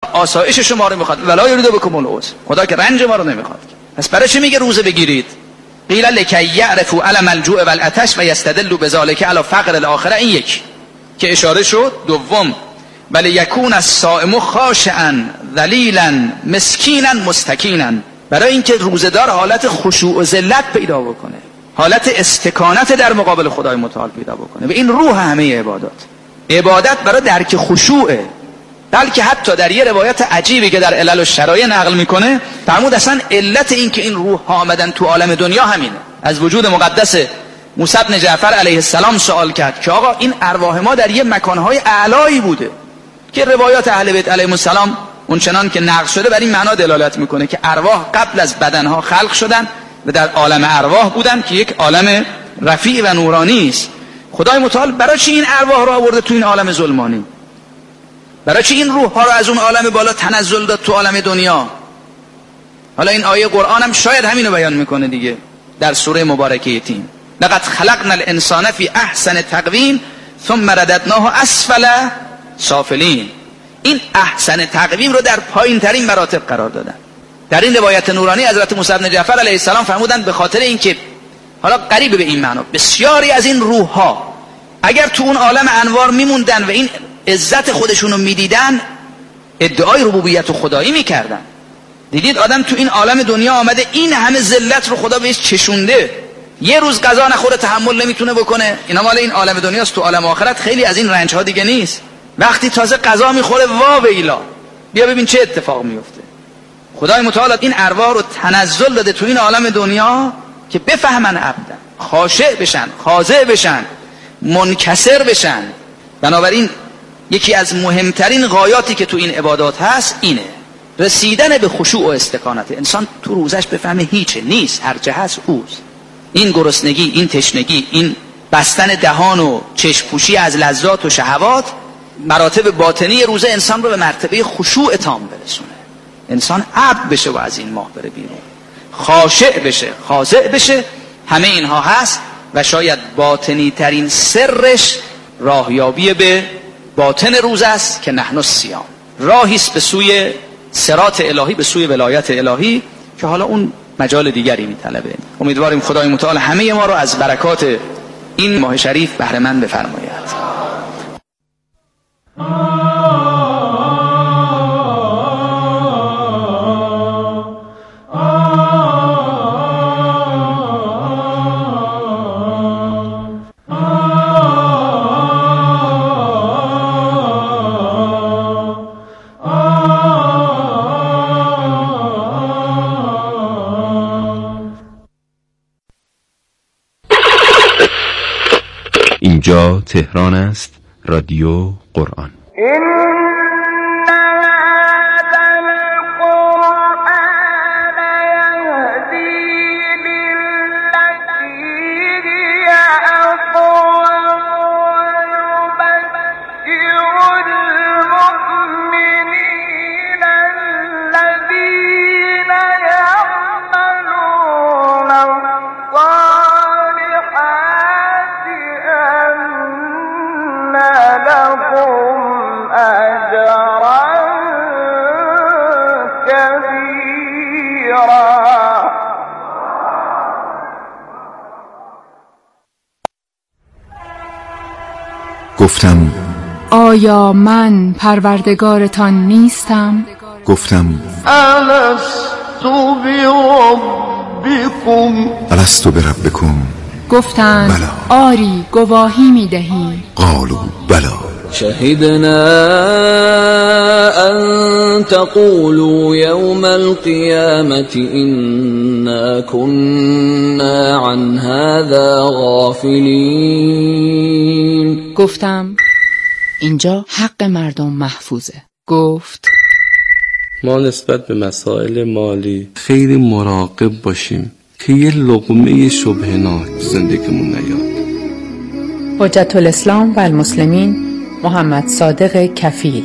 آسایش شما رو میخواد، ولا یرید بکم العسر، خدا که رنج ما رو نمیخواد. پس برای چی میگه روزه بگیرید؟ قیل لکی یعرفوا علم الجوع والعطش و یستدلوا بذلک علی فقر الاخره. این یک که اشاره شد. دوم ولی یکون الصائم خاشعا ذلیلا مسکینا مستکینا، برای اینکه روزه‌دار حالت خشوع و ذلت پیدا بکنه، حالت استکانت در مقابل خدای متعال پیدا بکنه. و این روح همه عبادت برای درک خشوعه. بلکه حتی در یه روایت عجیبی که در علل الشرایع نقل میکنه فرمود اصلا علت این که این روح ها آمدن تو عالم دنیا همینه. از وجود مقدس موسی بن جعفر علیه السلام سوال کرد که آقا این ارواح ما در یه مکانهای اعلایی بوده که روایات اهل بیت علیهم السلام اونچنان که نقل شده بر این معنا دلالت میکنه که ارواح قبل از بدنها خلق شدن و در عالم ارواح بودن که یک عالم رفیع و نورانی است. خدای متعال برای چی این ارواح رو آورده تو این عالم ظلمانی؟ برای چی این روح ها رو از اون عالم بالا تنزل داد تو عالم دنیا؟ حالا این آیه قرآن هم شاید همینو بیان میکنه دیگه در سوره مبارکه یتیم. لقد خلقنا الانسان فی احسن تقویم ثم رددناه اسفل سافلین. این احسن تقویم رو در پایین ترین مراتب قرار دادن. در این روایت نورانی حضرت موسی بن جعفر علیه السلام فرمودند به خاطر اینکه حالا قریب به این معنا بسیاری از این روح ها اگر تو اون عالم انوار میموندن و این عزت خودشونو میدیدن ادعای ربوبیت و خدایی میکردن. دیدید آدم تو این عالم دنیا آمده این همه ذلت رو خدا بهش چشونده، یه روز غذا نخوره تحمل نمیتونه بکنه. اینا مال این عالم دنیاست. تو عالم آخرت خیلی از این رنج ها دیگه نیست. وقتی تازه غذا میخوره وا ویلا، بیا ببین چه اتفاق میفته. خدای متعال این ارواح رو تنزل داده تو این عالم دنیا که بفهمن عبدن، خاشع بشن، خاضع بشن، منکسر بشن. بنابراین یکی از مهمترین غایاتی که تو این عبادات هست اینه، رسیدن به خشوع و استکانت. انسان تو روزش بفهمه هیچ نیست، هر چه هست اوست. این گرسنگی، این تشنگی، این بستن دهان و چشم پوشی از لذات و شهوات، مراتب باطنی روزه انسان رو به مرتبه خشوع تام برسونه. انسان عبد بشه و از این ماه بره بیرون، خاشع بشه، خاضع بشه. همه اینها هست و شاید باطنی ترین سرش راهیابی به باطن روزه است که نحن الصیام، راهی است به سوی صراط الهی، به سوی ولایت الهی که حالا اون مجال دیگری میطلبه. امیدواریم خدای متعال همه ما رو از برکات این ماه شریف بهره مند بفرماید. اینجا تهران است، رادیو قرآن. گفتم آیا من پروردگارتان نیستم؟ گفتم الستو بربکم. گفتند بلا. آری گواهی می‌دهیم. قالوا بلا. شهدنا ان تقولوا يوم القيامة إنا كنا عن هذا غافلين. گفتم اینجا حق مردم محفوظه. گفت ما نسبت به مسائل مالی خیلی مراقب باشیم که یه لقمه شبهناک زندگیمون نیاد. حجت الاسلام و المسلمین محمد صادق کفیل.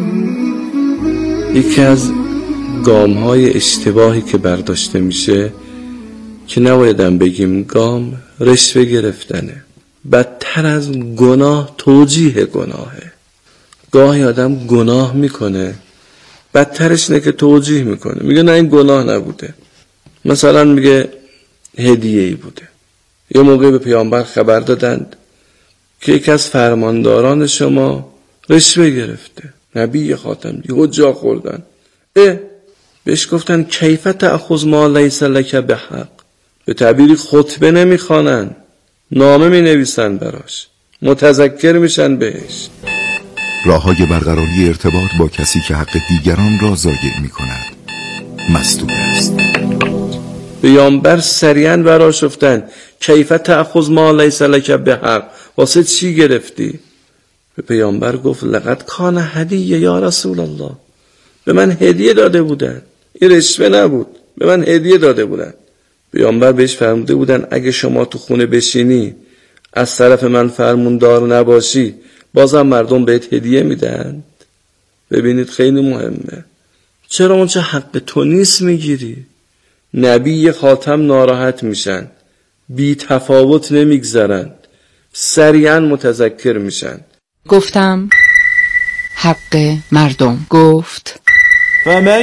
یکی از گام‌های اشتباهی که برداشته میشه که نبایدم بگیم گام، رشوه گرفتنه. بدتر از گناه توجیه گناهه. گاهی آدم گناه میکنه بدترش اینه که توجیه میکنه، میگه نه این گناه نبوده. مثلا میگه هدیه‌ای بوده. یه موقع به پیامبر خبر دادند که یکی از فرمانداران شما رشوه گرفته. نبی خاتم یهو جا خوردن. بهش گفتن کیف تأخذ ما لیس لک بحق. به تعبیری خطبه نمیخوانن، نامه می نویسن براش، متذکر میشن بهش. راه‌های برقراری ارتباط با کسی که حق دیگران را ضایع می‌کند مستور است. پیامبر سریعا براش گفتن کیف تأخذ ما لیس لک بحق، واسه چی گرفتی؟ به پیامبر گفت لقد کان هدیه یا رسول الله، به من هدیه داده بودن، این رشوه نبود، به من هدیه داده بودن. پیامبر بهش فرموده بودن اگه شما تو خونه بشینی از طرف من فرموندار نباشی بازم مردم بهت هدیه میدن. ببینید خیلی مهمه. چرا اون چه حق تو نیست میگیری؟ نبی خاتم ناراحت میشن، بی تفاوت نمیگذرند، سریعا متذکر میشن. گفتم حق مردم. گفت فمن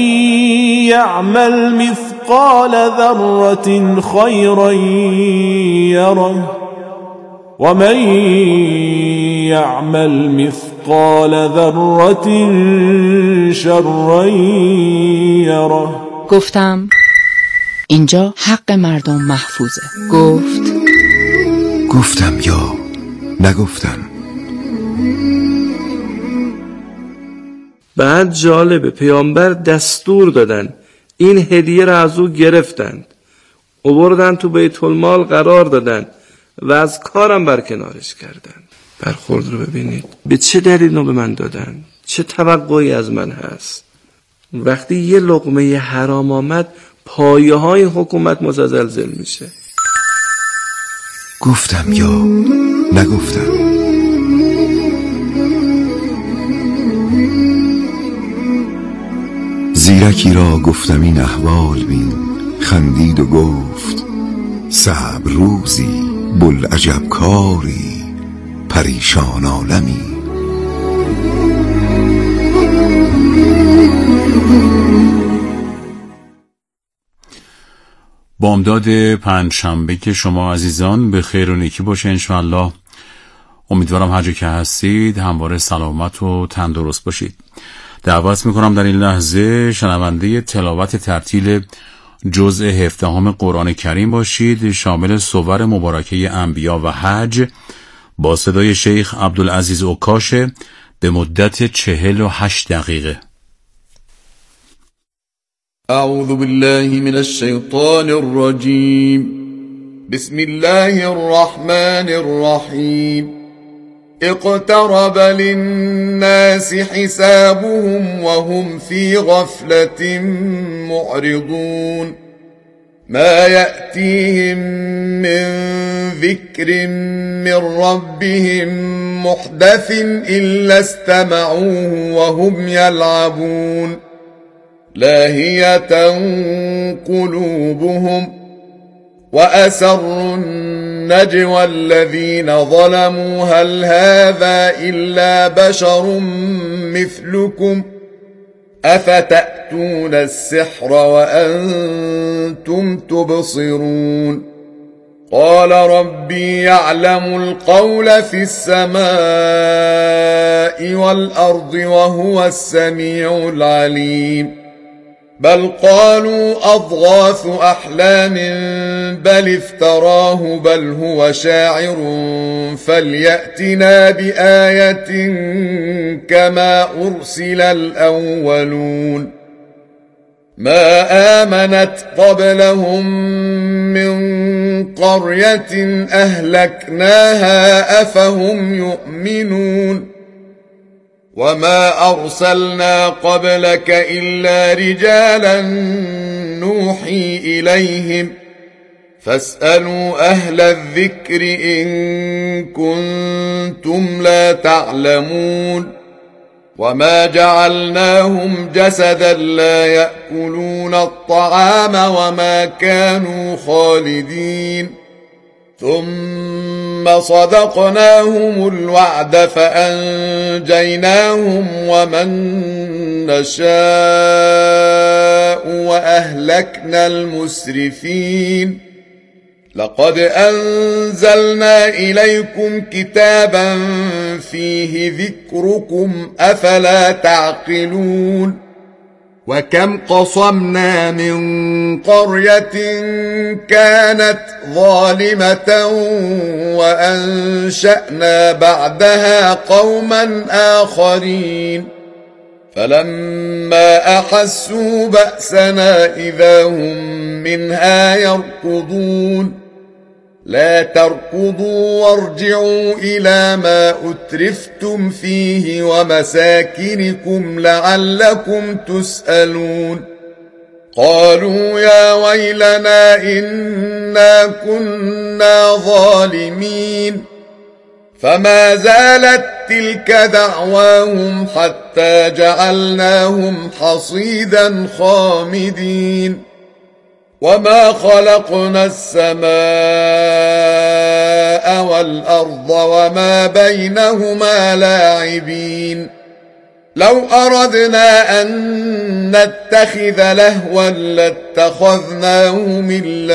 يعمل مثقال ذرة خيرا يره ومن يعمل مثقال ذرة شرا يره. گفتم اینجا حق مردم محفوظه. گفتم یا نگفتم. بعد جالبه پیامبر دستور دادن، این هدیه را از او گرفتند، آوردن تو بیت المال قرار دادن و از کارم برکنارش کردن. برخورد رو ببینید، به چه دلیل رو به من دادن، چه توقعی از من هست. وقتی یه لقمه حرام آمد پایه های حکومت متزلزل میشه. گفتم یا نگفتم. زیرکی را گفتم این احوال بین، خندید و گفت صعب روزی بلعجب کاری پریشان عالمی. بامداد پنجشنبه که شما عزیزان به خیر و نیکی باشه انشاءالله. امیدوارم هر جا که هستید همواره سلامت و تندرست باشید. دعوت میکنم در این لحظه شنونده تلاوت ترتیل جزء 17 قرآن کریم باشید، شامل صور مبارکه انبیا و حج، با صدای شیخ عبدالعزیز عکاشه به مدت 48 دقیقه. اعوذ بالله من الشیطان الرجیم. بسم الله الرحمن الرحیم. اقترب للناس حسابهم وهم في غفلة معرضون. ما يأتيهم من ذكر من ربهم محدث إلا استمعوه وهم يلعبون. لاهية قلوبهم وأسروا النجوى الذين ظلموا هل هذا إلا بشر مثلكم أفتأتون السحر وأنتم تبصرون. قال ربي يعلم القول في السماء والأرض وهو السميع العليم. بل قالوا أضغاث أحلام بل افتراه بل هو شاعر فليأتنا بآية كما أرسل الأولون. ما آمنت قبلهم من قرية أهلكناها أفهم يؤمنون. وما أرسلنا قبلك إلا رجالا نوحي إليهم فاسألوا أهل الذكر إن كنتم لا تعلمون. وما جعلناهم جسدا لا يأكلون الطعام وما كانوا خالدين ثم صدقناهم الوعد فأنجيناهم ومن نشاء وأهلكنا المسرفين لقد أنزلنا إليكم كتابا فيه ذكركم أفلا تعقلون وكم قصمنا من قرية كانت ظالمة وأنشأنا بعدها قوما آخرين فلما أحسوا بأسنا إذا هم منها يركضون لا تركضوا وارجعوا إلى ما أترفتم فيه ومساكنكم لعلكم تسألون قالوا يا ويلنا إنا كنا ظالمين فما زالت تلك دعواهم حتى جعلناهم حصيدا خامدين وما خلقنا السماء والأرض وما بينهما لاعبين لو أردنا أن نتخذ لهوا لاتخذناه من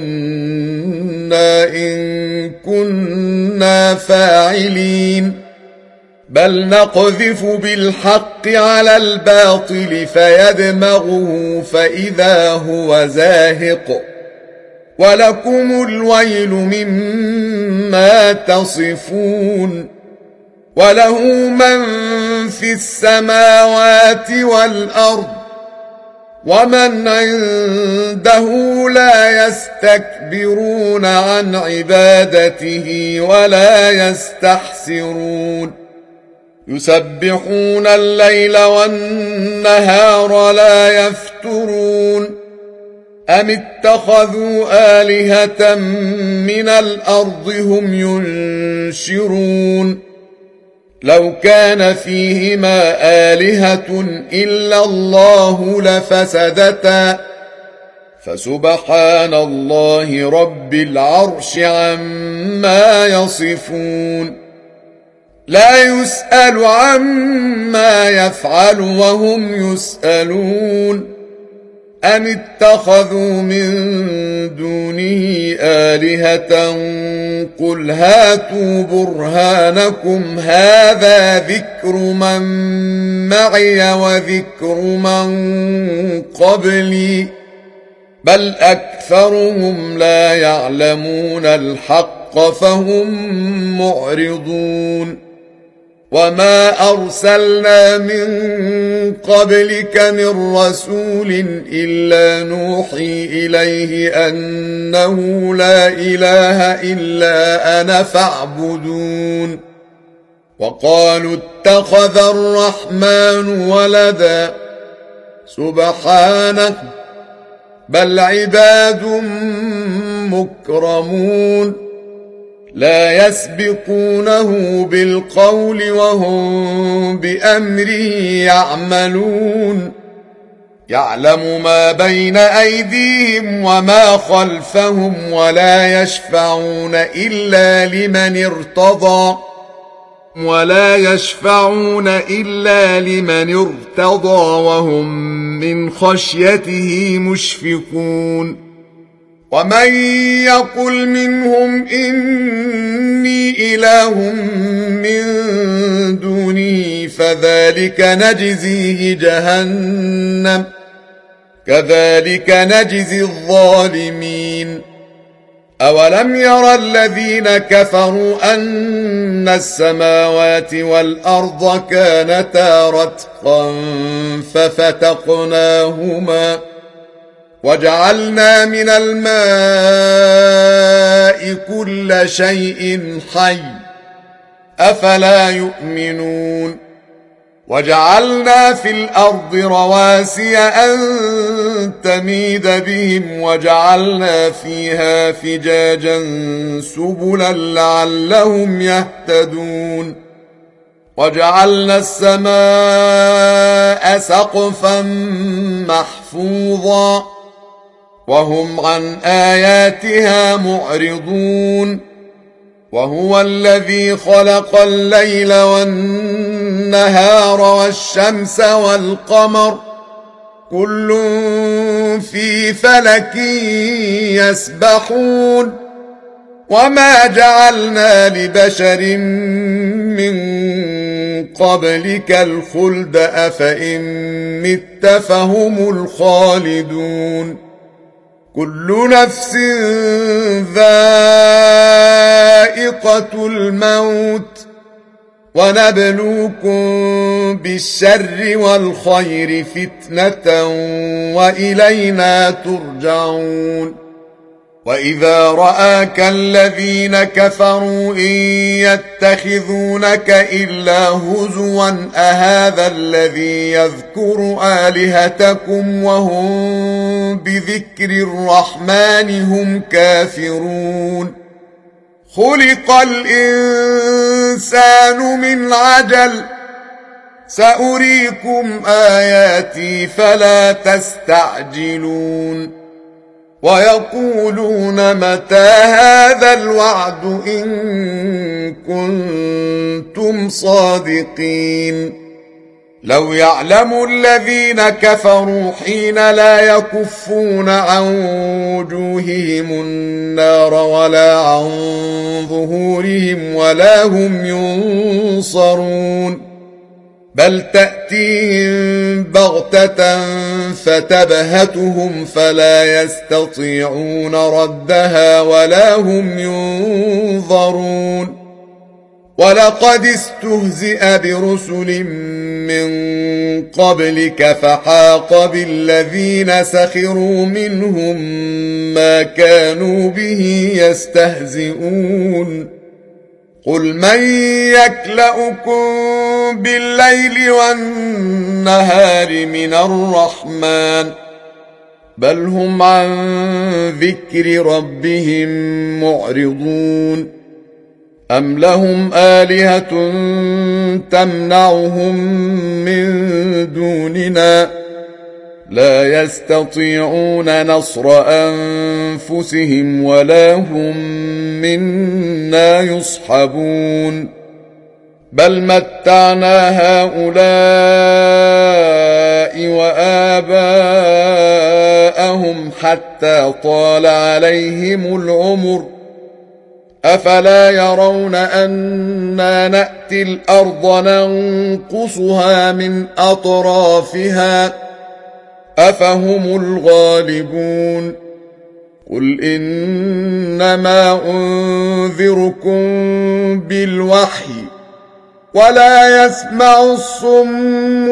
لدنا إن كنا فاعلين بل نقذف بالحق على الباطل فيدمغه فإذا هو زاهق ولكم الويل مما تصفون وله من في السماوات والأرض ومن عنده لا يستكبرون عن عبادته ولا يستحسرون يسبحون الليل والنهار لا يفترون أم اتخذوا آلهة من الأرض هم ينشرون لو كان فيهما آلهة إلا الله لفسدتا فسبحان الله رب العرش عما يصفون لا يسأل عما يفعل وهم يسألون أم اتخذوا من دونه آلهة قل هاتوا برهانكم هذا ذكر من معي وذكر من قبلي بل أكثرهم لا يعلمون الحق فهم معرضون وما أرسلنا من قبلك من رسول إلا نوحي إليه أنه لا إله إلا أنا فاعبدون وقالوا اتخذ الرحمن ولدا سبحانه بل عباد مكرمون لا يسبقونه بالقول وهم بأمره يعملون يعلم ما بين أيديهم وما خلفهم ولا يشفعون إلا لمن ارتضى وهم من خشيته مشفقون ومن يقل منهم إني إله من دونه فذلك نجزيه جهنم كذلك نجزي الظالمين أولم يرى الذين كفروا أن السماوات والأرض كانتا رتقا ففتقناهما وجعلنا من الماء كل شيء حي أفلا يؤمنون وجعلنا في الأرض رواسي أن تميد بهم وجعلنا فيها فجاجا سبلا لعلهم يهتدون وجعلنا السماء سقفا محفوظا وهم عن آياتها معرضون وهو الذي خلق الليل والنهار والشمس والقمر كل في فلك يسبحون وما جعلنا لبشر من قبلك الخلد أفإن مت فهم الخالدون كل نفس ذائقة الموت ونبلوكم بالشر والخير فتنة وإلينا ترجعون وإذا رآك الذين كفروا إن يتخذونك إلا هزوا أهذا الذي يذكر آلهتكم وهم بذكر الرحمن هم كافرون خلق الإنسان من عجل سأريكم آياتي فلا تستعجلون ويقولون متى هذا الوعد إن كنتم صادقين لو يعلم الذين كفروا حين لا يكفون عن وجوههم النار ولا عن ظهورهم ولا هم ينصرون بل تأتيهم بغتة فتبهتهم فلا يستطيعون ردها ولا هم ينظرون ولقد استهزئ برسل من قبلك فحاق بالذين سخروا منهم ما كانوا به يستهزئون قل من يكلؤكم بالليل والنهار من الرحمن بل هم عن ذكر ربهم معرضون أم لهم آلهة تمنعهم من دوننا لا يستطيعون نصر أنفسهم ولا هم منا يصحبون بل متعنا هؤلاء وآباءهم حتى طال عليهم العمر أفلا يرون أنا نأتي الأرض ننقصها من أطرافها أفهم الغالبون قل إنما أنذركم بالوحي ولا يسمع الصم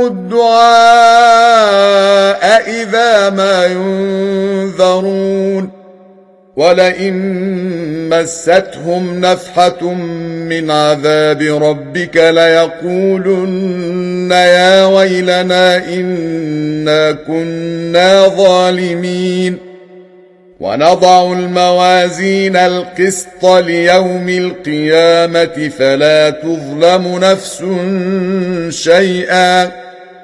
الدعاء إذا ما ينذرون ولئن مستهم نفحة من عذاب ربك ليقولن يا ويلنا إنا كنا ظالمين ونضع الموازين القسط ليوم القيامة فلا تظلم نفس شيئا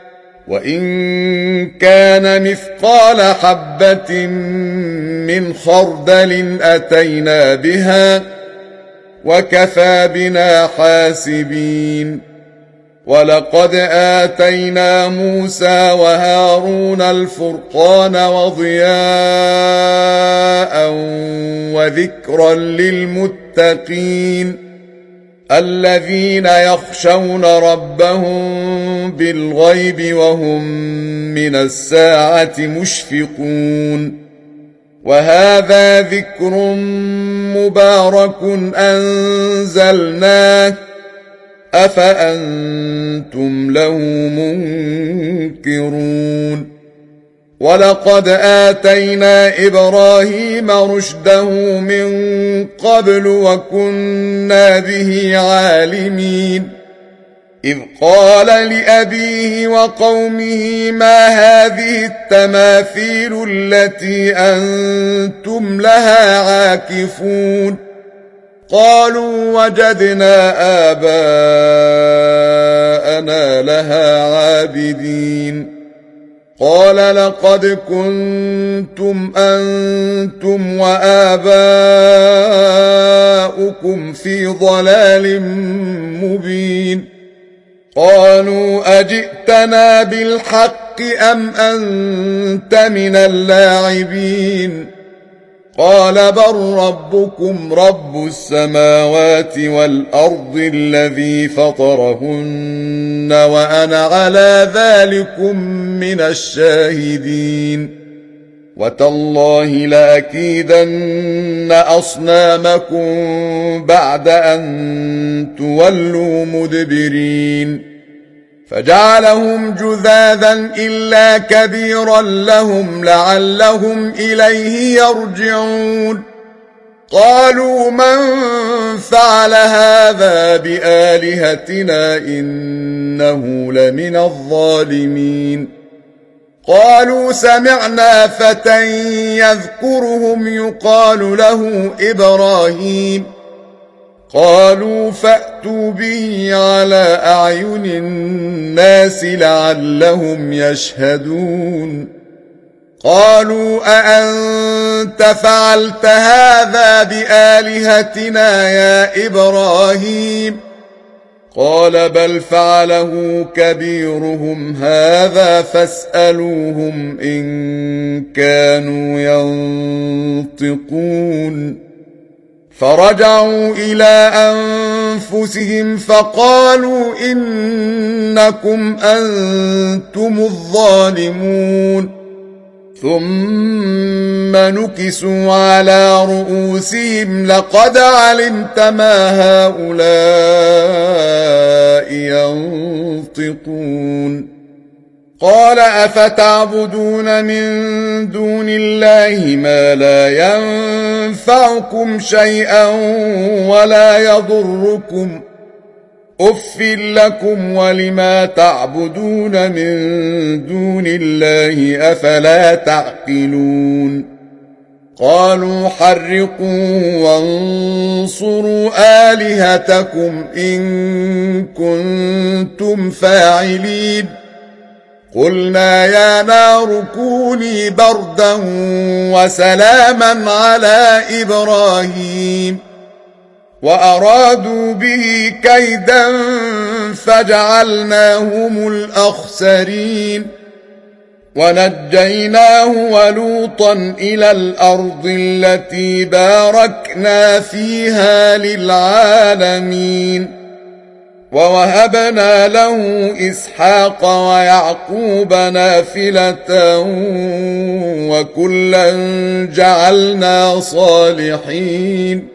وإن كان مثقال حبة من خردل أتينا بها وكفى بنا حاسبين ولقد آتينا موسى وهارون الفرقان وضياء وذكرا للمتقين الذين يخشون ربهم بالغيب وهم من الساعة مشفقون وهذا ذكر مبارك أنزلناه أفأنتم له منكرون ولقد آتينا إبراهيم رشده من قبل وكنا به عالمين إذ قال لأبيه وقومه ما هذه التماثيل التي أنتم لها عاكفون قالوا وجدنا آباءنا لها عابدين قال لقد كنتم أنتم وآباؤكم في ضلال مبين قالوا أجئتنا بالحق أم أنت من اللاعبين قال بل ربكم رب السماوات والأرض الذي فطرهن وأنا على ذلكم من الشاهدين وتالله لأكيدن أصنامكم بعد أن تولوا مدبرين فجعلهم جذاذا إلا كبيرا لهم لعلهم إليه يرجعون قالوا من فعل هذا بآلهتنا إنه لمن الظالمين قالوا سمعنا فتى يذكرهم يقال له إبراهيم قالوا فأتوا به على أعين الناس لعلهم يشهدون قالوا أأنت فعلت هذا بآلهتنا يا إبراهيم قال بل فعله كبيرهم هذا فاسألوهم إن كانوا ينطقون فرجعوا إلى أنفسهم فقالوا إنكم أنتم الظالمون ثم نكسوا على رؤوسهم لقد علمت ما هؤلاء ينطقون قال أفتعبدون من دون الله ما لا ينفعكم شيئا ولا يضركم أف لكم ولما تعبدون من دون الله أفلا تعقلون قالوا حرقوا وانصروا آلهتكم إن كنتم فاعلين قلنا يا نار كوني بردا وسلاما على إبراهيم وأرادوا به كيدا فجعلناهم الأخسرين ونجيناه ولوطا إلى الأرض التي باركنا فيها للعالمين ووهبنا له إسحاق ويعقوب نافلة وكلا جعلنا صالحين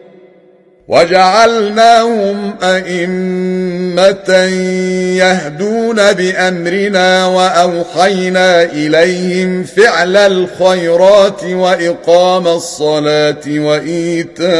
وجعلناهم أئمة يهدون بأمرنا وأوحينا إليهم فعل الخيرات وإقام الصلاة وإيتاء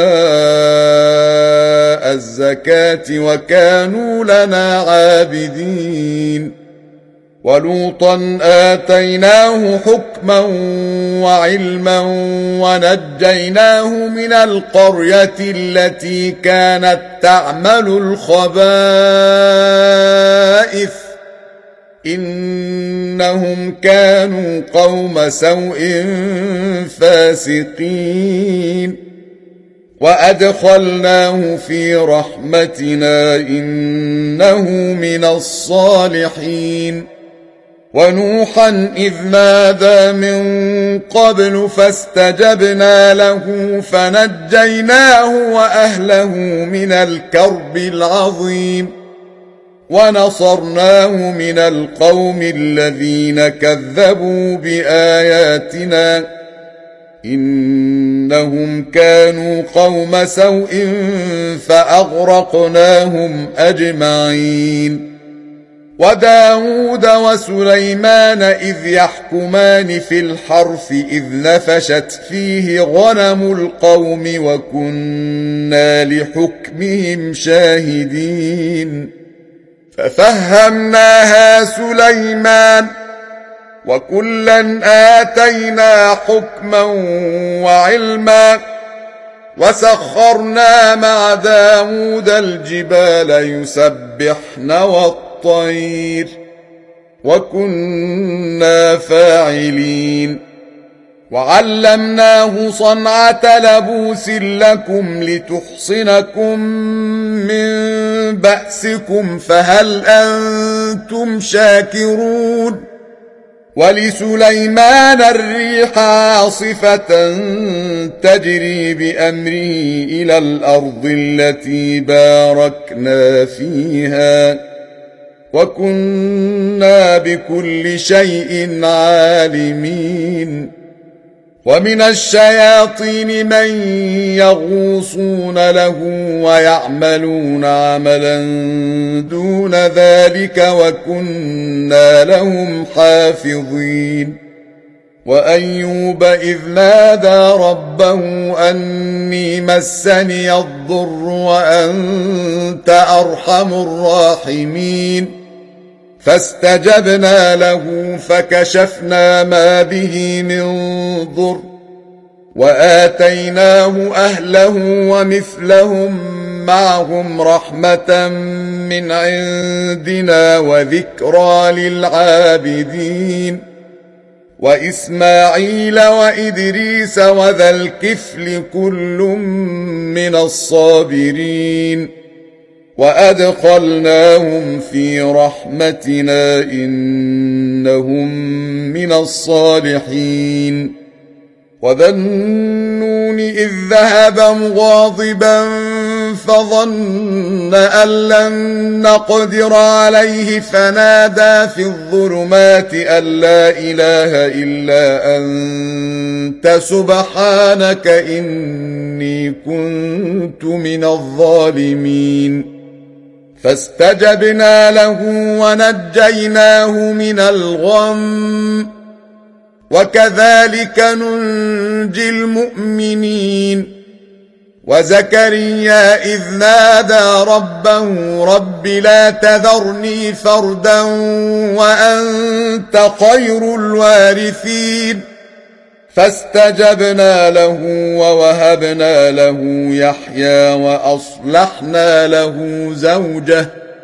الزكاة وكانوا لنا عابدين ولوطا آتيناه حكما وعلما ونجيناه من القرية التي كانت تعمل الخبائث إنهم كانوا قوم سوء فاسقين وأدخلناه في رحمتنا إنه من الصالحين ونوحا إذ نادى من قبل فاستجبنا له فنجيناه وأهله من الكرب العظيم ونصرناه من القوم الذين كذبوا بآياتنا إنهم كانوا قوم سوء فأغرقناهم أجمعين وداود وسليمان إذ يحكمان في الحرث إذ نفشت فيه غنم القوم وكنا لحكمهم شاهدين ففهمناها سليمان وكلا آتينا حكما وعلما وسخرنا مع داود الجبال يسبحن والطير وكنا فاعلين وعلمناه صنعة لبوس لكم لتحصنكم من بأسكم فهل أنتم شاكرون ولسليمان الريح عاصفة تجري بأمره إلى الأرض التي باركنا فيها وكنا بكل شيء عالمين ومن الشياطين من يغوصون له ويعملون عملا دون ذلك وكنا لهم حافظين وأيوب إذ نادى ربه أني مسني الضر وأنت أرحم الراحمين فاستجبنا له فكشفنا ما به من ضر وآتيناه أهله ومثلهم معهم رحمة من عندنا وذكرى للعابدين وإسماعيل وإدريس وذا الكفل كل من الصابرين وأدخلناهم في رحمتنا إنهم من الصالحين وذا النون إذ ذهب مغاضبا فظن أن لن نقدر عليه فنادى في الظلمات أن لا إله إلا أنت سبحانك إني كنت من الظالمين فاستجبنا له ونجيناه من الغم وكذلك ننجي المؤمنين وزكريا إذ نادى ربه رب لا تذرني فردا وأنت خير الوارثين فاستجبنا له ووهبنا له يحيى وأصلحنا له زوجه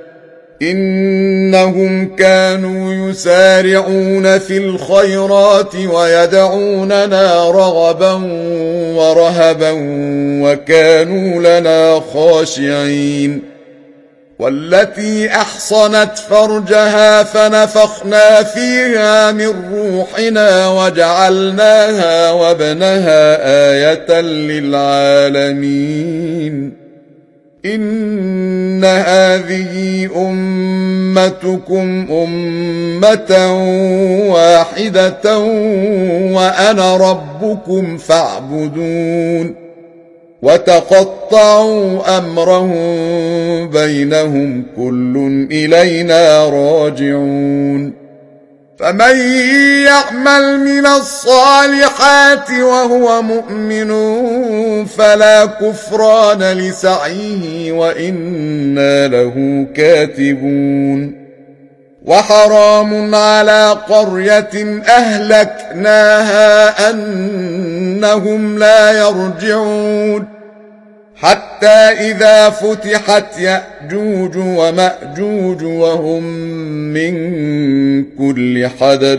إنهم كانوا يسارعون في الخيرات ويدعوننا رغبا ورهبا وكانوا لنا خاشعين والتي أحصنت فرجها فنفخنا فيها من روحنا وجعلناها وابنها آية للعالمين إن هذه أمتكم أمة واحدة وأنا ربكم فاعبدون وتقطعوا أمرهم بينهم كل إلينا راجعون فمن يعمل من الصالحات وهو مؤمن فلا كفران لسعيه وإنا له كاتبون وحرام على قرية أهلكناها أنهم لا يرجعون حتى إذا فتحت يأجوج ومأجوج وهم من كل حدب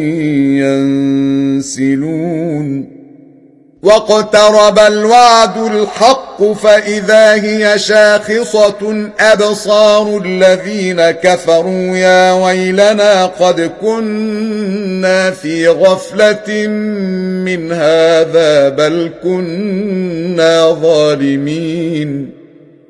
ينسلون واقترب الوعد الحق فإذا هي شاخصة أبصار الذين كفروا يا ويلنا قد كنا في غفلة من هذا بل كنا ظالمين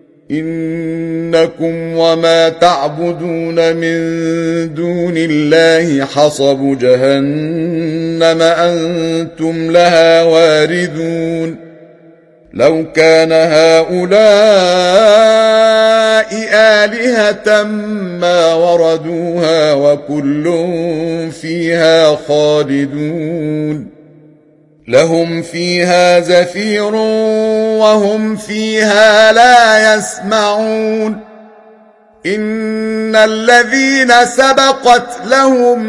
إنكم وما تعبدون من دون الله حصب جهنم أنتم لها واردون لو كان هؤلاء آلهة ما وردوها وكل فيها خالدون لهم فيها زفير وهم فيها لا يسمعون إن الذين سبقت لهم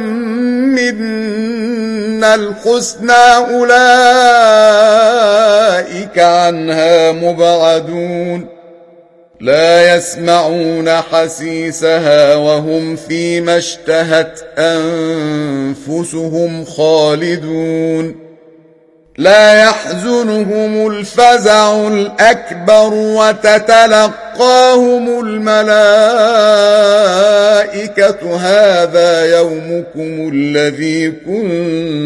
منا الحسنى أولئك عنها مبعدون لا يسمعون حسيسها وهم فيما اشتهت أنفسهم خالدون لا يحزنهم الفزع الأكبر وتتلقاهم الملائكة هذا يومكم الذي كنتم